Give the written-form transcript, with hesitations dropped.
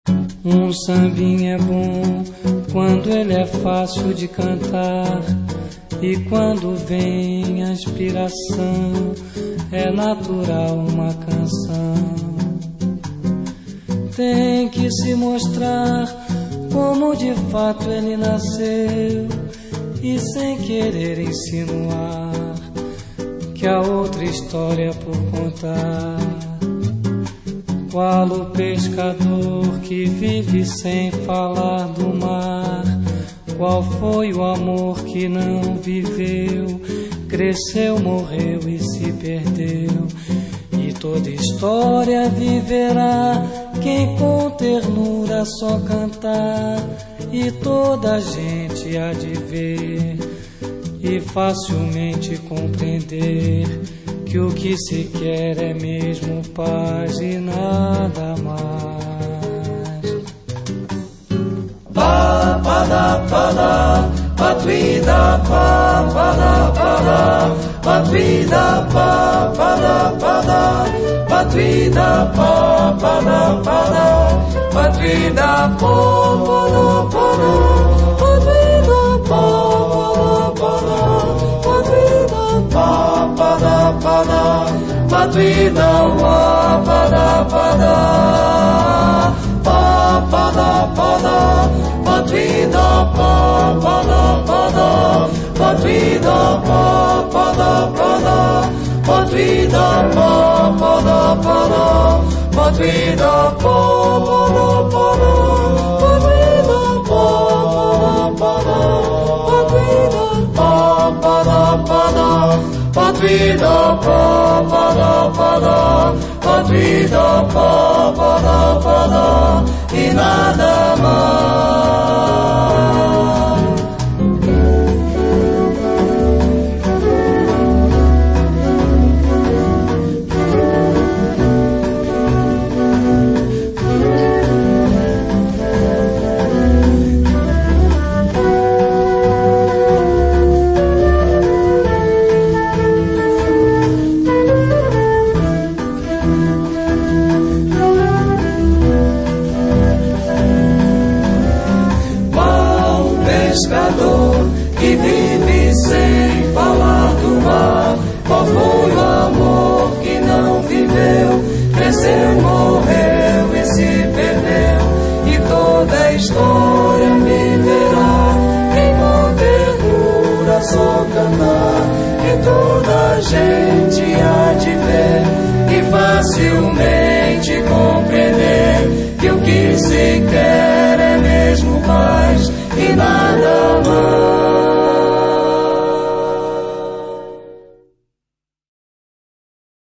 Um sambinha é bom quando ele é fácil de cantar, e quando vem a inspiração é natural uma canção. Tem que se mostrar como de fato ele nasceu, e sem querer insinuar que há outra história por contar. Qual o pescador que vive sem falar do mar? Qual foi o amor que não viveu, cresceu, morreu e se perdeu? E toda história viverá quem com ternura só cantar, e toda a gente há de ver e facilmente compreender que o que se quer é mesmo paz e nada mais. Pa pa da pa da, patwida pa pa da pa da, patwida pa pa da pa da, patwida pa pa da pa da, patwida po po do po do, patwida po po do po do, patwida pa pa da pa da, patwida wa pa da pa da, pa pa da pa da, patwida pa pa da pa da, patwida pa pa da pa da, patwida pa pa da pa da, patwida pa pa da pa da, patwida pa pa da pa da, patwida pa pa da pa da, patwida pa pa da pa da, patwida pa pa da pa da, e nada mais. Pescador que vive sem falar do mar, qual foi o amor que não viveu, cresceu, morreu e se perdeu, e toda a história viverá quem com ternura só cantar, e toda a gente há de ver e facilmente compreender que o que se quer